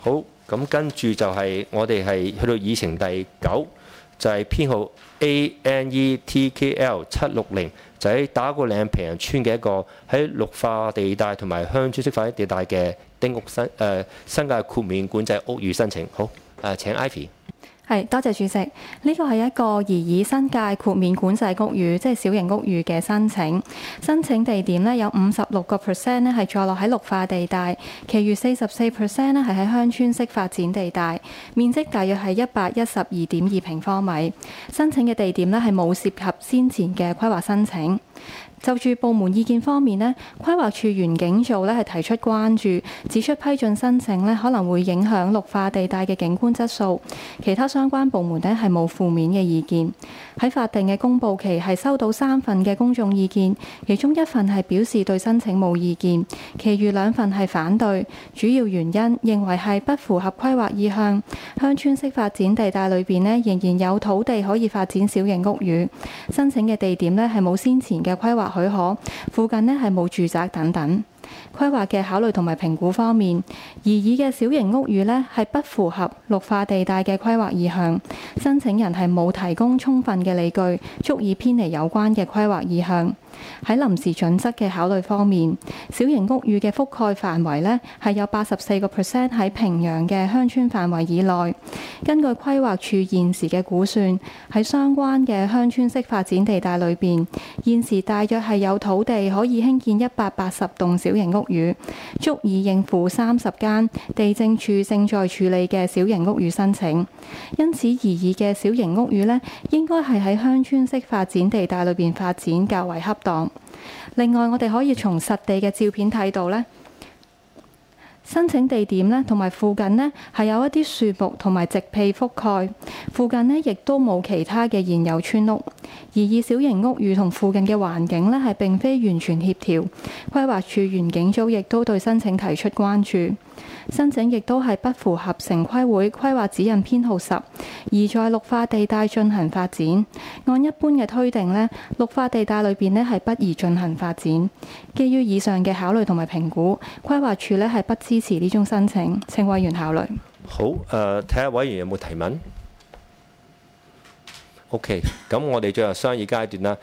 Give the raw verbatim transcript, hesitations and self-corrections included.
好，咁跟住就係我哋係去到議程第九，就係、是、編號 A N E T K L 七六零，就喺打鼓嶺平衡村嘅一個喺綠化地帶同埋鄉村式發展地帶嘅丁屋新誒、呃、新界豁免管制屋宇申請。好，誒、呃、請 Ivy。 係，多謝主席。呢個係一個擬議新界豁免管制屋宇，即係小型屋宇嘅申請。申請地點呢，有五十六個 percent 咧係坐落喺綠化地帶，其餘四十四 percent 咧係喺鄉村式發展地帶，面積大約係一百一十二點二平方米。申請嘅地點呢係冇涉及先前嘅規劃申請。就住部門意見方面呢，規劃署園景組呢係提出關注，指出批准申請呢可能會影響綠化地帶嘅景觀質素。其他相關部門呢係冇負面嘅意見。喺法定嘅公佈期係收到三份嘅公眾意見，其中一份係表示對申請冇意見，其餘兩份係反對。主要原因認為係不符合規劃意向，鄉村式發展地帶裏邊呢仍然有土地可以發展小型屋宇。申請嘅地點呢係冇先前嘅規劃許可，附近呢係冇住宅等等。規劃嘅考慮同埋評估方面，擬議嘅小型屋宇呢係不符合綠化地帶嘅規劃意向，申請人係冇提供充分嘅理據，足以偏離有關嘅規劃意向。喺臨時準則嘅考慮方面，小型屋宇嘅覆蓋範圍呢係有八十四個 percent 喺平陽嘅鄉村範圍以內。根據規劃署現時嘅估算，喺相關嘅鄉村式發展地帶裏邊，現時大約係有土地可以興建一百八十棟小型屋宇，足以應付三十間地政處正在處理嘅小型屋宇申請。因此，擬議嘅小型屋宇呢應該係喺鄉村式發展地帶裏邊發展較為恰當。另外，我哋可以從實地嘅照片睇到呢，申請地點呢同埋附近呢係有一啲樹木同埋植被覆蓋，附近呢亦都冇其他嘅現有村屋。擬議小型屋宇同附近嘅環境呢係並非完全協調，規劃署園景組亦都對申請提出關注。申請亦都係不符合城規會規劃指引編號十，而在綠化地帶進行發展。按一般嘅推定呢，綠化地帶裏邊呢係不宜進行發展。基於以上嘅考慮同埋評估，規劃署呢係不支持呢宗申請，請委員考慮。 好，誒、呃，睇下委員有冇提問。OK，咁我哋進入商議階段啦。